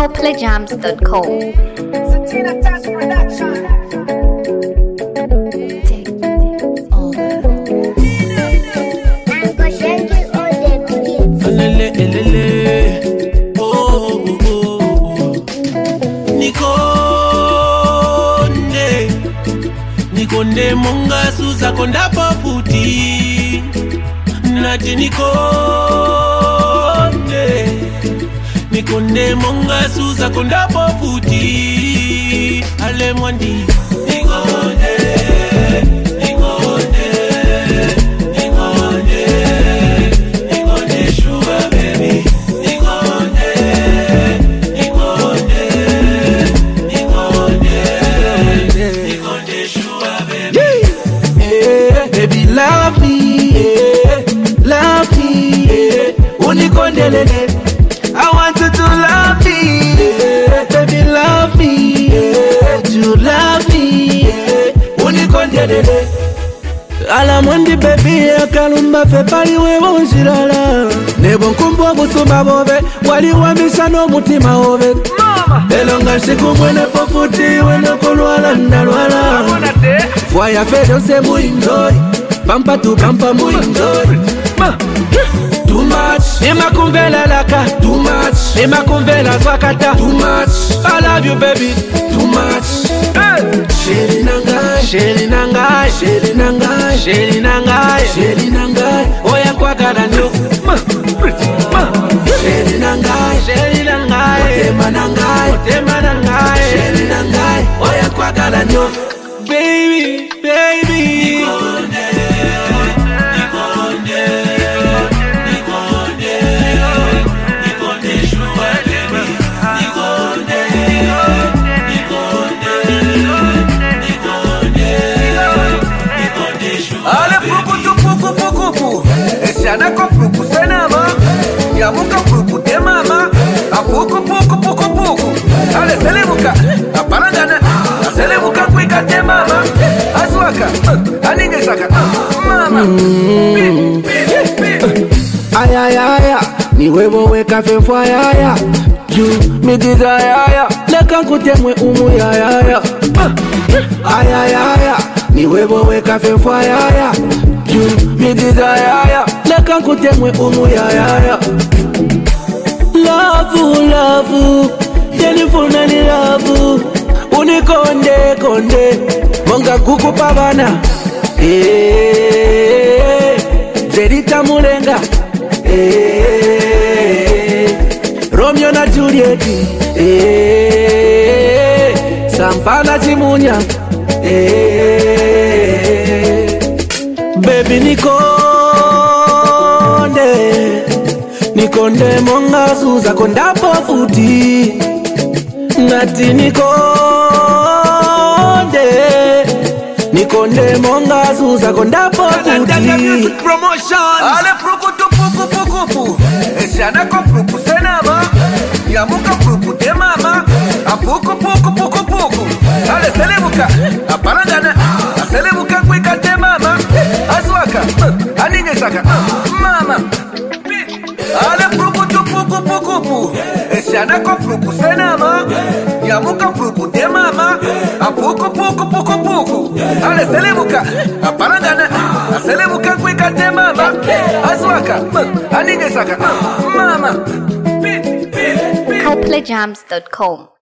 ColdPlayJams.com. Satina Touch Production. Take over. Uncle Shanky on the beat. Elele, elele. Oh, oh, oh, oh. Nikonde monga suza konda pafuti. Nati Nikonde monga suza konda pafuti. Ale mwandi Nikonde sugar baby. Baby, love me, love me, unikondelele. I want you to love me, baby, love me, you love me, unikondelele. Alamondi baby, akalumba fe pali wewe unshirala. Nebo nkumbwa busumba bobe, wali wamisha no mutima obe. Elonga shiku mwene pofuti, wene kulwala ndalwala. Voya fedo se mu enjoy, pampa tu pampa mu enjoy. Too much, ima kumbela laka. Too much, ima kumbela zwakata. Too much, I love you baby. Too much, sheli nangai, sheli nangai, sheli nangai, sheli nangai, sheli nangai. Oya kwa garanyo, sheli nangai, sheli nangai, tema nangai, tema nangai, sheli nangai. Oya kwa garanyo, baby, baby. Ale puku tu puku puku pu. Esiana ko puku senama. Yamuka puku te mama. A puku puku puku puku. Ale selemuka. Aparangana. A selemuka kuika te mama. Aswaka. Aninge saka. Mama. Ay ay ay, ni huevo weka fe fwa ya ya. You me desire, leka kutemwe umu ya ya ya. Ay ay ay, ni huevo weka fe fwa ya ya. You me desire, leka kutemwe umu ya ya ya. Love, love, telefona ni love. Unikonde konde, monga kuku pavana. Zerita mulenga. Romeo na Juliet, Sampana Chimunya, baby Nikonde monga suza konda pofuti. Nati Nikonde monga suza konda pofuti. Promotion. Ale puku tu puku puku pu. Esiana ko puku senama. Yamuka puku te mama. A puku puku puku puku. Ale selemuka. Aparangana. A selemuka kuika te mama. Aswaka. Aninge saka. Mama. Ale puku tu puku puku pu. Esiana ko puku senama. Yamuka puku te mama. A puku puku puku puku. Ale selemuka. Aparangana. A selemuka kuika te mama. Aswaka. Aninge saka. Mama. ColdPlayJams.com.